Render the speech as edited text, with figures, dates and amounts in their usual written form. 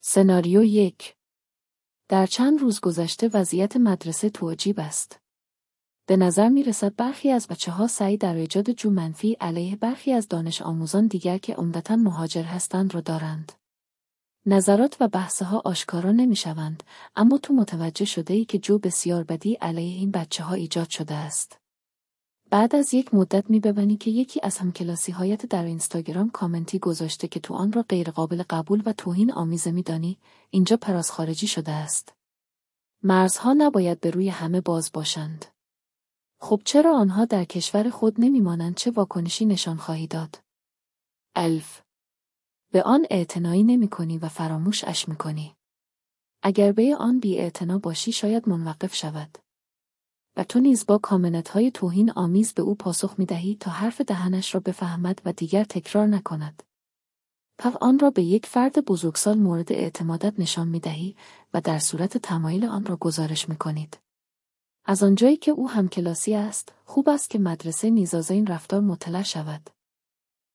سناریو 1. در چند روز گذشته وضعیت مدرسه توجیب است. به نظر می رسد برخی از بچه‌ها سعی در ایجاد جو منفی علیه برخی از دانش آموزان دیگر که عمدتاً مهاجر هستند را دارند. نظرات و بحث‌ها آشکارا نمی شوند، اما تو متوجه شده ای که جو بسیار بدی علیه این بچه‌ها ایجاد شده است. بعد از یک مدت می ببینی که یکی از همکلاسی‌هایت در اینستاگرام کامنتی گذاشته که تو آن را غیر قابل قبول و توهین آمیز می دانی، اینجا پراز خارجی شده است. مرزها نباید به روی همه باز باشند. خب چرا آنها در کشور خود نمی مانند؟ چه واکنشی نشان خواهی داد؟ الف. به آن اعتنایی نمی کنی و فراموشش می کنی. اگر به آن بی اعتنا باشی شاید منوقف شود. و تو نیز با کامنت‌های توهین آمیز به او پاسخ می‌دهی تا حرف دهنش را بفهمد و دیگر تکرار نکند. پس آن را به یک فرد بزرگسال مورد اعتمادت نشان می‌دهی و در صورت تمایل آن را گزارش می‌کنید. از آنجایی که او همکلاسی است، خوب است که مدرسه نیز از این رفتار مطلع شود.